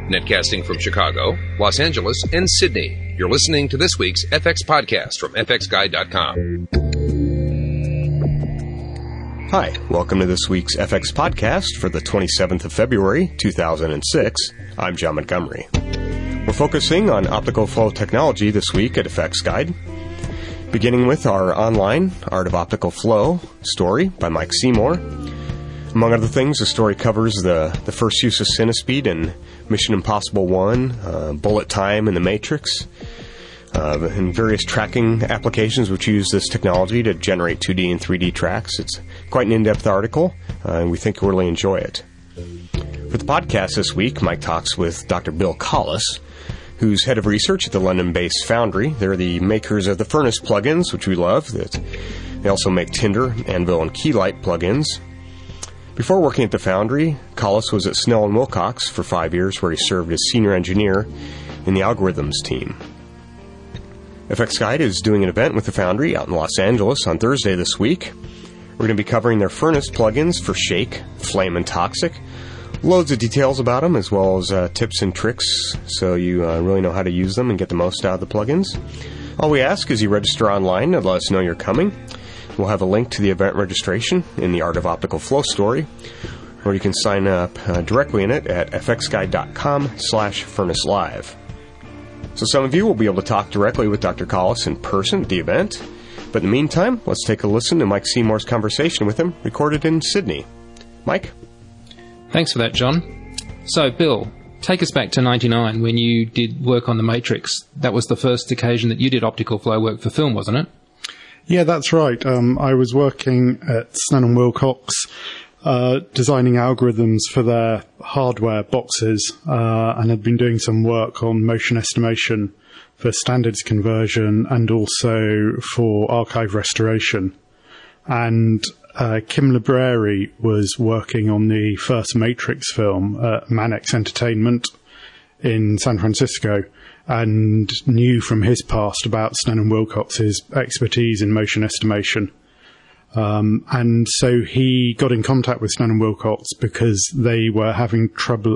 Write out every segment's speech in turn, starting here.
Netcasting from Chicago, Los Angeles, and Sydney. You're listening to this week's FX Podcast from FXGuide.com. Hi, welcome to this week's FX Podcast for the 27th of February, 2006. I'm John Montgomery. We're focusing on optical flow technology this week at FX Guide, beginning with our online Art of Optical Flow story by Mike Seymour. Among other things, the story covers the first use of Cinespeed in Mission Impossible 1, bullet time in The Matrix, and various tracking applications which use this technology to generate 2D and 3D tracks. It's quite an in-depth article, and we think you'll really enjoy it. For the podcast this week, Mike talks with Dr. Bill Collis, who's head of research at the London-based Foundry. They're the makers of the Furnace plugins, which we love. They also make Tinder, Anvil, and Keylight plugins. Before working at the Foundry, Collis was at Snell & Wilcox for 5 years, where he served as senior engineer in the algorithms team. FX Guide is doing an event with the Foundry out in Los Angeles on Thursday this week. We're going to be covering their Furnace plugins for Shake, Flame, and Toxic. Loads of details about them, as well as tips and tricks, so you really know how to use them and get the most out of the plugins. All we ask is you register online and let us know you're coming. We'll have a link to the event registration in the Art of Optical Flow story, or you can sign up directly in it at fxguide.com/furnacelive. So some of you will be able to talk directly with Dr. Collis in person at the event, but in the meantime, let's take a listen to Mike Seymour's conversation with him, recorded in Sydney. Mike? Thanks for that, John. So, Bill, take us back to 1999 when you did work on The Matrix. That was the first occasion that you did optical flow work for film, wasn't it? Yeah, that's right. I was working at Snell & Wilcox, designing algorithms for their hardware boxes, and had been doing some work on motion estimation for standards conversion and also for archive restoration. And Kim Libreri was working on the first Matrix film at Manex Entertainment in San Francisco, and knew from his past about Snell & Wilcox's expertise in motion estimation. And so he got in contact with Snell & Wilcox because they were having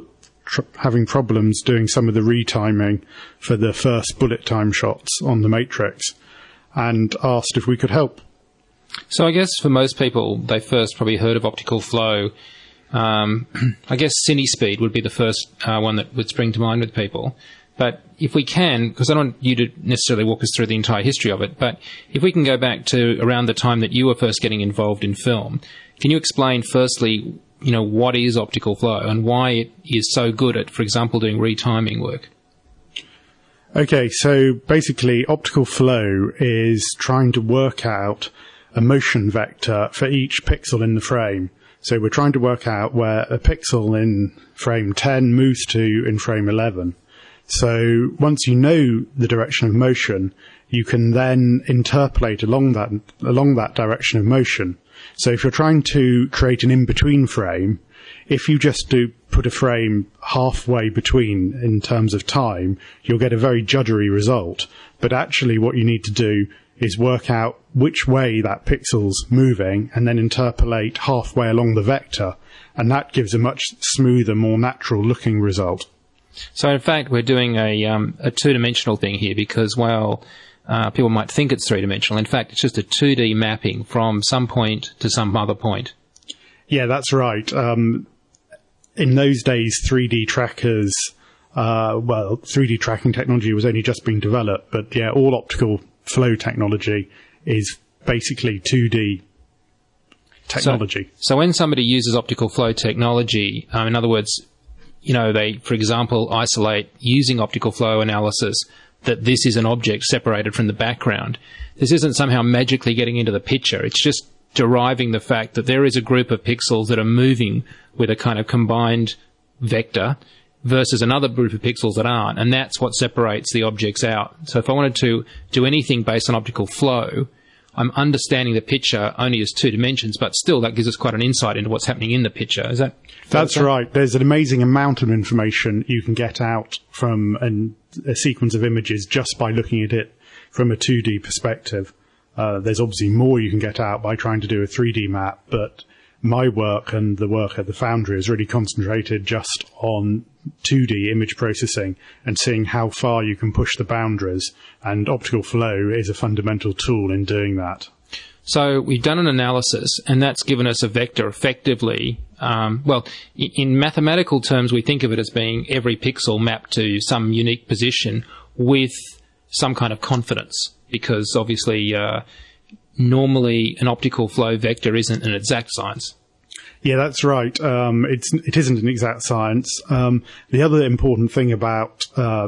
problems doing some of the retiming for the first bullet time shots on The Matrix, and asked if we could help. So I guess for most people, they first probably heard of optical flow. I guess Cinespeed would be the first one that would spring to mind with people. But if we can, because I don't want you to necessarily walk us through the entire history of it, but if we can go back to around the time that you were first getting involved in film, can you explain firstly, what is optical flow and why it is so good at, for example, doing retiming work? Okay, so basically optical flow is trying to work out a motion vector for each pixel in the frame. So we're trying to work out where a pixel in frame 10 moves to in frame 11. So once you know the direction of motion, you can then interpolate along that direction of motion. So if you're trying to create an in-between frame, if you just put a frame halfway between in terms of time, you'll get a very juddery result. But actually what you need to do is work out which way that pixel's moving and then interpolate halfway along the vector. And that gives a much smoother, more natural looking result. So in fact, we're doing a two-dimensional thing here because while people might think it's three-dimensional, in fact, it's just a 2D mapping from some point to some other point. Yeah, that's right. In those days, 3D trackers, 3D tracking technology was only just being developed, but yeah, all optical flow technology is basically 2D technology. So when somebody uses optical flow technology, in other words, they, for example, isolate using optical flow analysis that this is an object separated from the background. This isn't somehow magically getting into the picture. It's just deriving the fact that there is a group of pixels that are moving with a kind of combined vector versus another group of pixels that aren't, and that's what separates the objects out. So if I wanted to do anything based on optical flow, I'm understanding the picture only as two dimensions, but still that gives us quite an insight into what's happening in the picture. Is that? That's right. There's an amazing amount of information you can get out from a sequence of images just by looking at it from a 2D perspective. There's obviously more you can get out by trying to do a 3D map, but my work and the work at the Foundry is really concentrated just on 2D image processing and seeing how far you can push the boundaries, and optical flow is a fundamental tool in doing that. So we've done an analysis, and that's given us a vector effectively. In mathematical terms, we think of it as being every pixel mapped to some unique position with some kind of confidence, because obviously normally an optical flow vector isn't an exact science. Yeah, that's right. It isn't an exact science. The other important thing about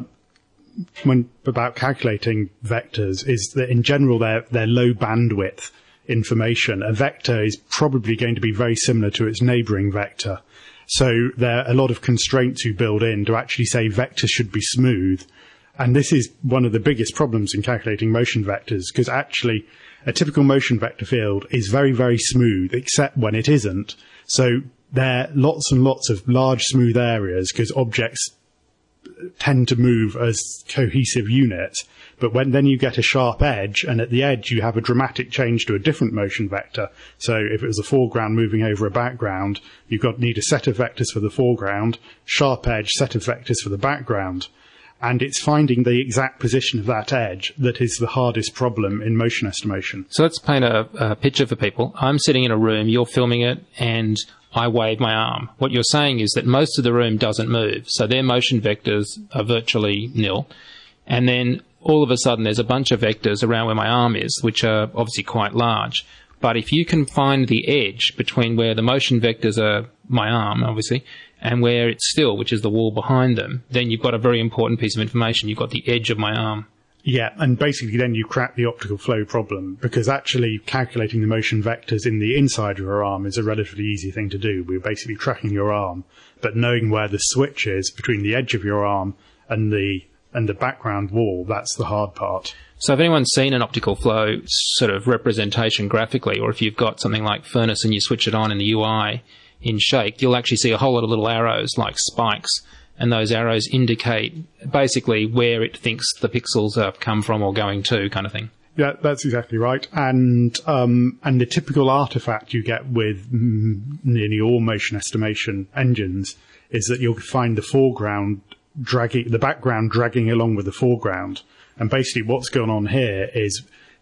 calculating vectors is that in general they're low bandwidth information. A vector is probably going to be very similar to its neighbouring vector. So there are a lot of constraints you build in to actually say vectors should be smooth. And this is one of the biggest problems in calculating motion vectors, because actually a typical motion vector field is very, very smooth, except when it isn't. So there are lots and lots of large smooth areas because objects tend to move as cohesive units. But then you get a sharp edge, and at the edge you have a dramatic change to a different motion vector. So if it was a foreground moving over a background, need a set of vectors for the foreground, sharp edge, set of vectors for the background. And it's finding the exact position of that edge that is the hardest problem in motion estimation. So let's paint a picture for people. I'm sitting in a room, you're filming it, and I wave my arm. What you're saying is that most of the room doesn't move, so their motion vectors are virtually nil. And then all of a sudden there's a bunch of vectors around where my arm is, which are obviously quite large. But if you can find the edge between where the motion vectors are, my arm, obviously, and where it's still, which is the wall behind them, then you've got a very important piece of information. You've got the edge of my arm. Yeah, and basically then you crack the optical flow problem, because actually calculating the motion vectors in the inside of your arm is a relatively easy thing to do. We're basically tracking your arm, but knowing where the switch is between the edge of your arm and the background wall, that's the hard part. So if anyone's seen an optical flow sort of representation graphically, or if you've got something like Furnace and you switch it on in the UI in Shake, you'll actually see a whole lot of little arrows like spikes, and those arrows indicate basically where it thinks the pixels have come from or going to, kind of thing. Yeah, that's exactly right. And the typical artifact you get with nearly all motion estimation engines is that you'll find the background dragging along with the foreground. And basically what's going on here is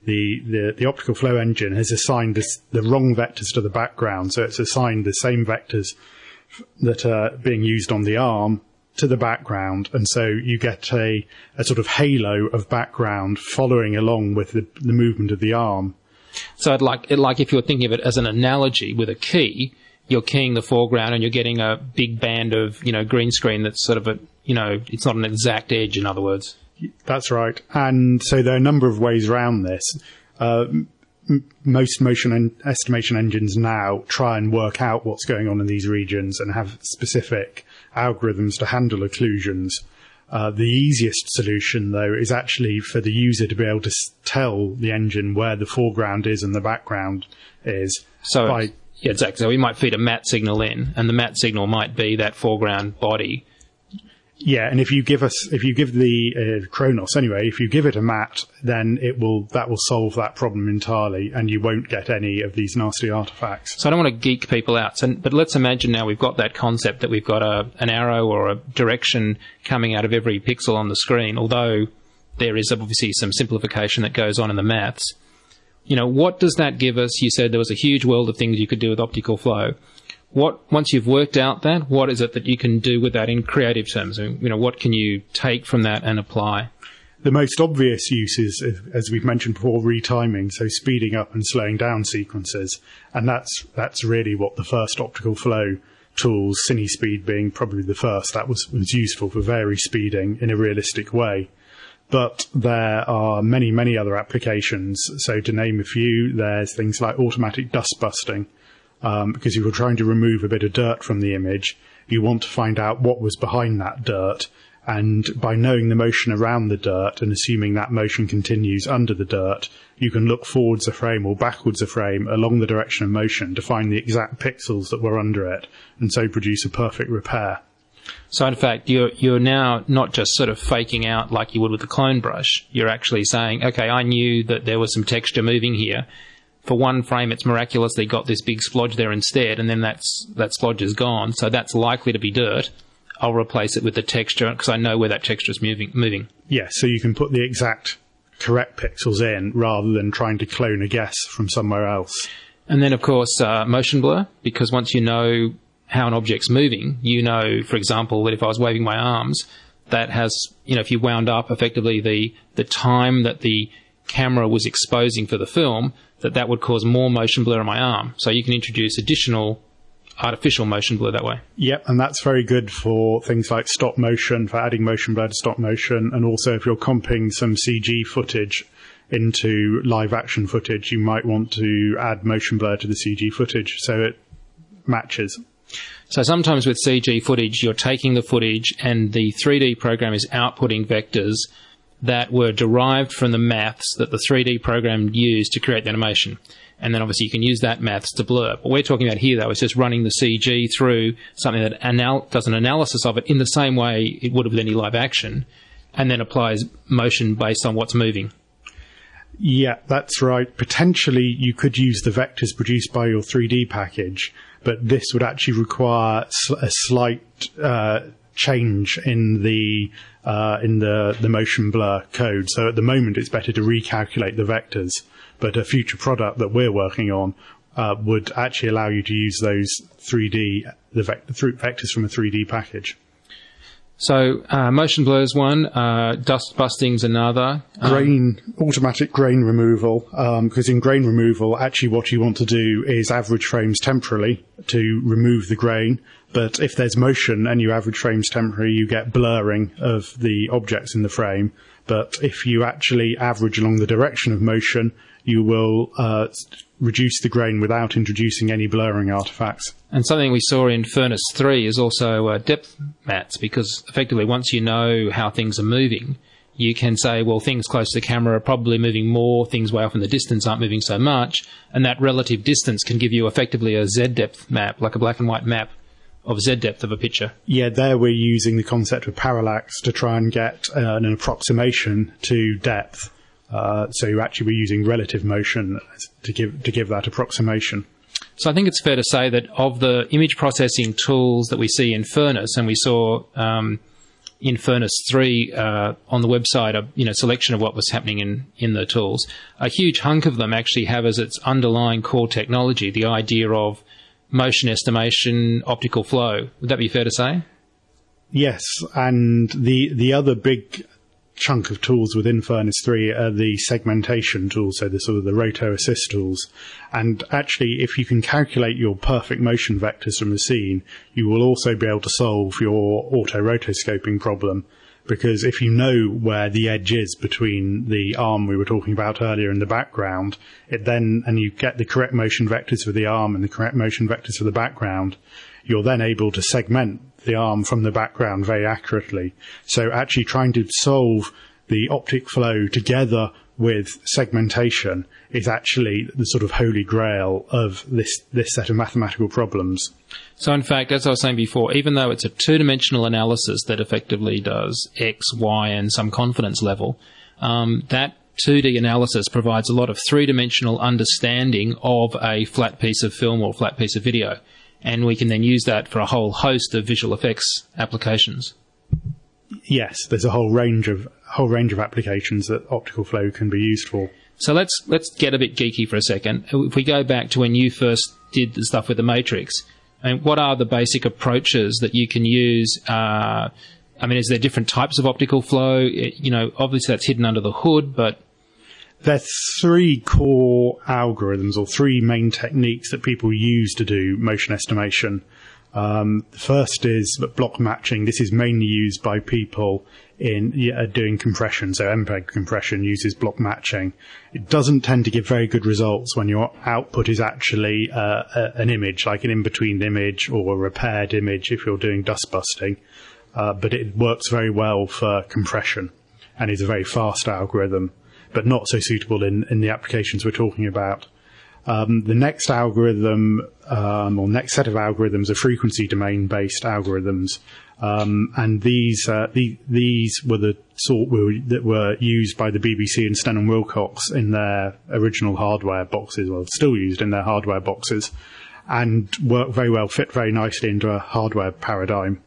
the optical flow engine has assigned the wrong vectors to the background. So it's assigned the same vectors that are being used on the arm to the background. And so you get a sort of halo of background following along with the movement of the arm. So like if you're thinking of it as an analogy with a key, you're keying the foreground and you're getting a big band of, green screen that's sort of it's not an exact edge, in other words. That's right. And so there are a number of ways around this. Most motion estimation engines now try and work out what's going on in these regions and have specific algorithms to handle occlusions. The easiest solution, though, is actually for the user to be able to tell the engine where the foreground is and the background is. Yeah, exactly. So we might feed a matte signal in, and the matte signal might be that foreground body. Yeah, and if you give the Chronos anyway, if you give it a matte, then that will solve that problem entirely, and you won't get any of these nasty artifacts. So I don't want to geek people out, but let's imagine now we've got that concept that we've got an arrow or a direction coming out of every pixel on the screen, although there is obviously some simplification that goes on in the maths. What does that give us? You said there was a huge world of things you could do with optical flow. Once you've worked out that, what is it that you can do with that in creative terms? What can you take from that and apply? The most obvious use is, as we've mentioned before, retiming, so speeding up and slowing down sequences. And that's really what the first optical flow tools, CineSpeed being probably the first, that was useful for vary speeding in a realistic way. But there are many, many other applications. So to name a few, there's things like automatic dust busting. Because if you're trying to remove a bit of dirt from the image, you want to find out what was behind that dirt. And by knowing the motion around the dirt and assuming that motion continues under the dirt, you can look forwards a frame or backwards a frame along the direction of motion to find the exact pixels that were under it, and so produce a perfect repair. So in fact, you're now not just sort of faking out like you would with a clone brush. You're actually saying, okay, I knew that there was some texture moving here. for one frame it's miraculously got this big splodge there instead, and then that splodge is gone, so that's likely to be dirt. I'll replace it with the texture because I know where that texture is moving. Yes, so you can put the exact correct pixels in rather than trying to clone a guess from somewhere else. And then, of course, motion blur, because once you know how an object's moving, you know, for example, that if I was waving my arms, that has, if you wound up effectively the time that the camera was exposing for the film, that would cause more motion blur on my arm. So you can introduce additional artificial motion blur that way. Yep, and that's very good for things like stop motion, for adding motion blur to stop motion, and also if you're comping some CG footage into live action footage, you might want to add motion blur to the CG footage so it matches. So sometimes with CG footage, you're taking the footage and the 3D program is outputting vectors that were derived from the maths that the 3D program used to create the animation. And then obviously you can use that maths to blur. What we're talking about here, though, is just running the CG through something that does an analysis of it in the same way it would have with any live action, and then applies motion based on what's moving. Yeah, that's right. Potentially you could use the vectors produced by your 3D package, but this would actually require a slight change in the motion blur code. So at the moment it's better to recalculate the vectors, but a future product that we're working on would actually allow you to use those vectors from a 3D package. So motion blur is one, dust busting's another. Automatic grain removal, because in grain removal, actually what you want to do is average frames temporally to remove the grain. But if there's motion and you average frames temporally, you get blurring of the objects in the frame. But if you actually average along the direction of motion, you will reduce the grain without introducing any blurring artifacts. And something we saw in Furnace 3 is also depth maps, because effectively once you know how things are moving, you can say, well, things close to the camera are probably moving more, things way off in the distance aren't moving so much, and that relative distance can give you effectively a Z-depth map, like a black and white map of Z-depth of a picture. Yeah, there we're using the concept of parallax to try and get an approximation to depth. So we're using relative motion to give that approximation. So I think it's fair to say that of the image processing tools that we see in Furnace, and we saw in Furnace 3 on the website a selection of what was happening in the tools, a huge hunk of them actually have as its underlying core technology the idea of motion estimation, optical flow. Would that be fair to say? Yes, and the other big chunk of tools within Furnace 3 are the segmentation tools, so the sort of the roto assist tools. And actually, if you can calculate your perfect motion vectors from the scene, you will also be able to solve your auto-rotoscoping problem. Because if you know where the edge is between the arm we were talking about earlier and the background, and you get the correct motion vectors for the arm and the correct motion vectors for the background, you're then able to segment the arm from the background very accurately. So actually trying to solve the optic flow together with segmentation is actually the sort of holy grail of this set of mathematical problems. So in fact, as I was saying before, even though it's a two-dimensional analysis that effectively does X, Y, and some confidence level, that 2D analysis provides a lot of three-dimensional understanding of a flat piece of film or flat piece of video. And we can then use that for a whole host of visual effects applications. Yes, there's a whole range of applications that optical flow can be used for. So let's get a bit geeky for a second. If we go back to when you first did the stuff with the Matrix, and what are the basic approaches that you can use? Is there different types of optical flow? Obviously that's hidden under the hood, but there's three core algorithms or three main techniques that people use to do motion estimation. The first is block matching. This is mainly used by people in doing compression. So MPEG compression uses block matching. It doesn't tend to give very good results when your output is actually an image, like an in-between image or a repaired image if you're doing dust busting. But it works very well for compression and is a very fast algorithm, but not so suitable in the applications we're talking about. The next algorithm, or next set of algorithms, are frequency domain-based algorithms, and these were the sort that were used by the BBC and Sten and Wilcox in their original hardware boxes, or still used in their hardware boxes, and work very well, fit very nicely into a hardware paradigm.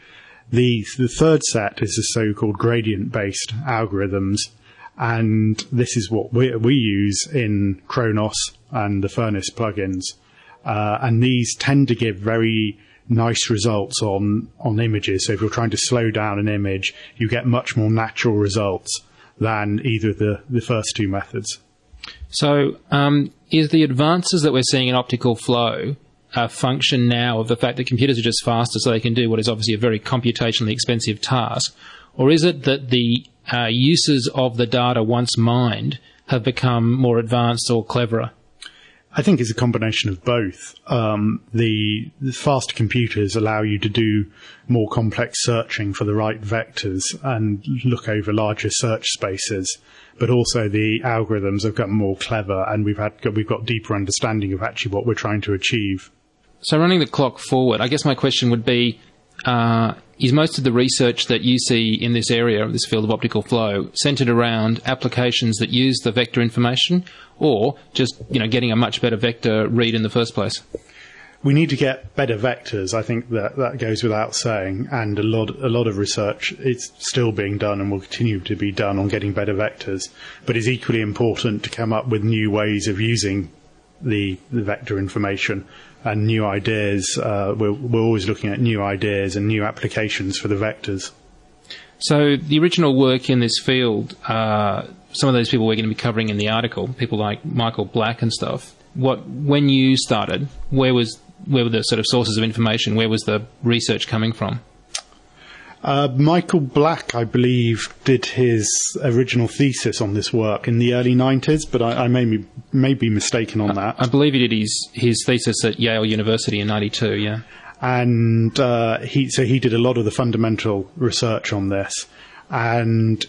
The third set is the so-called gradient-based algorithms, and this is what we use in Khronos and the Furnace plugins. And these tend to give very nice results on images. So if you're trying to slow down an image, you get much more natural results than either of the first two methods. So is the advances that we're seeing in optical flow a function now of the fact that computers are just faster so they can do what is obviously a very computationally expensive task? Or is it that the uses of the data once mined have become more advanced or cleverer? I think it's a combination of both. The faster computers allow you to do more complex searching for the right vectors and look over larger search spaces. But also the algorithms have gotten more clever, and we've got deeper understanding of actually what we're trying to achieve. So running the clock forward, I guess my question would be, is most of the research that you see in this area, this field of optical flow, centered around applications that use the vector information, or just getting a much better vector read in the first place? We need to get better vectors. I think that goes without saying, and a lot of research is still being done and will continue to be done on getting better vectors. But it's equally important to come up with new ways of using the vector information and new ideas. We're always looking at new ideas and new applications for the vectors. So the original work in this field, some of those people we're going to be covering in the article, people like Michael Black and stuff. When you started, where were the sort of sources of information? Where was the research coming from? Michael Black, I believe, did his original thesis on this work in the early 90s, but I may be mistaken on that. I believe he did his thesis at Yale University in 92, yeah. And he did a lot of the fundamental research on this, and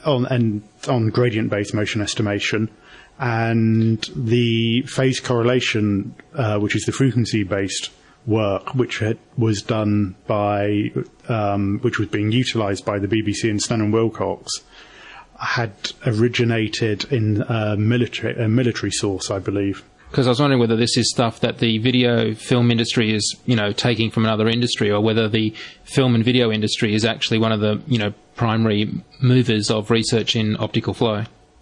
on gradient-based motion estimation. And the phase correlation, which is the frequency-based work, which was done by, which was being utilised by the BBC and Sten and Wilcox, had originated in a military source, I believe. Because I was wondering whether this is stuff that the video film industry is, taking from another industry, or whether the film and video industry is actually one of the, primary movers of research in optical flow.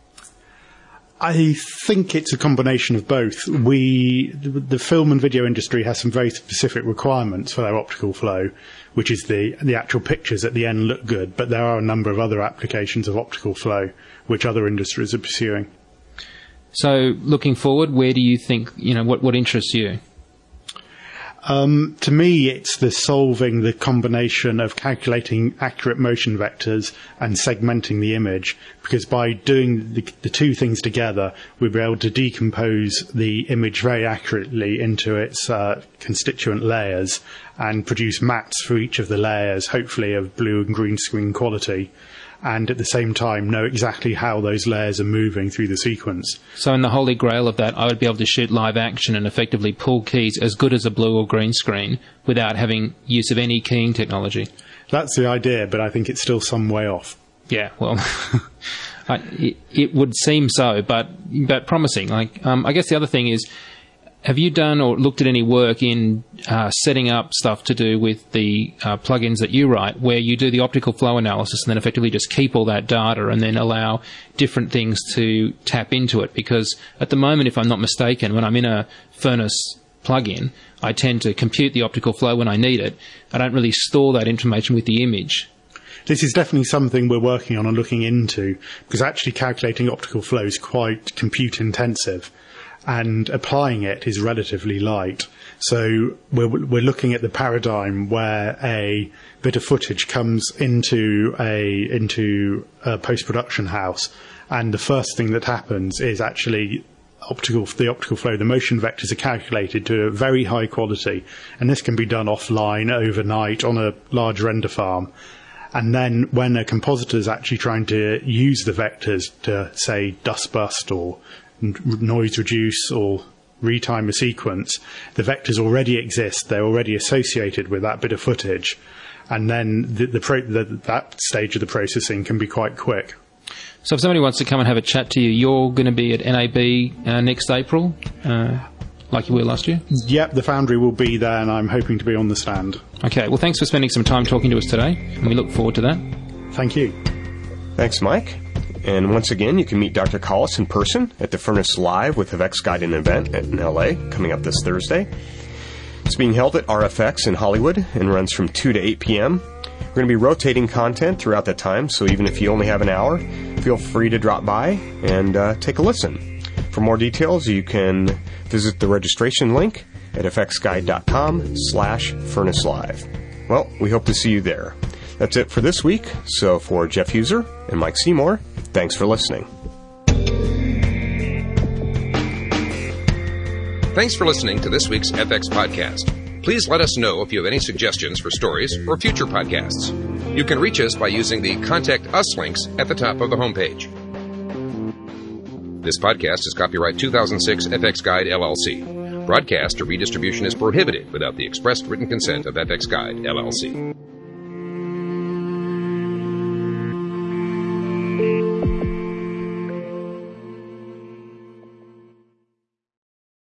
I think it's a combination of both. The film and video industry has some very specific requirements for their optical flow, which is the actual pictures at the end look good, but there are a number of other applications of optical flow which other industries are pursuing. So looking forward, where do you think, what interests you? To me, it's solving the combination of calculating accurate motion vectors and segmenting the image, because by doing the two things together, we'll be able to decompose the image very accurately into its constituent layers and produce mattes for each of the layers, hopefully of blue and green screen quality, and at the same time know exactly how those layers are moving through the sequence. So in the holy grail of that, I would be able to shoot live action and effectively pull keys as good as a blue or green screen without having use of any keying technology. That's the idea, but I think it's still some way off. Yeah, well, it would seem so, but promising. I guess the other thing is, have you done or looked at any work in setting up stuff to do with the plugins that you write, where you do the optical flow analysis and then effectively just keep all that data and then allow different things to tap into it? Because at the moment, if I'm not mistaken, when I'm in a Furnace plugin, I tend to compute the optical flow when I need it. I don't really store that information with the image. This is definitely something we're working on and looking into, because actually calculating optical flow is quite compute intensive, and applying it is relatively light. So we're looking at the paradigm where a bit of footage comes into a post-production house, and the first thing that happens is actually the optical flow, the motion vectors are calculated to a very high quality, and this can be done offline overnight on a large render farm. And then when a compositor is actually trying to use the vectors to, say, dust bust or noise reduce or retime a sequence, the vectors already exist. They're already associated with that bit of footage. And then that stage of the processing can be quite quick. So if somebody wants to come and have a chat to you, you're going to be at NAB next April, like you were last year? Yep, the Foundry will be there, and I'm hoping to be on the stand. Okay, well, thanks for spending some time talking to us today, and we look forward to that. Thank you. Thanks, Mike. And once again, you can meet Dr. Collis in person at the Furnace Live with FX Guide event in LA coming up this Thursday. It's being held at RFX in Hollywood and runs from 2 to 8 p.m. We're going to be rotating content throughout that time, so even if you only have an hour, feel free to drop by and take a listen. For more details, you can visit the registration link at fxguide.com/furnacelive. Well, we hope to see you there. That's it for this week. So for Jeff Huser and Mike Seymour, thanks for listening. Thanks for listening to this week's FX Podcast. Please let us know if you have any suggestions for stories or future podcasts. You can reach us by using the Contact Us links at the top of the homepage. This podcast is copyright 2006 FX Guide, LLC. Broadcast or redistribution is prohibited without the expressed written consent of FX Guide, LLC.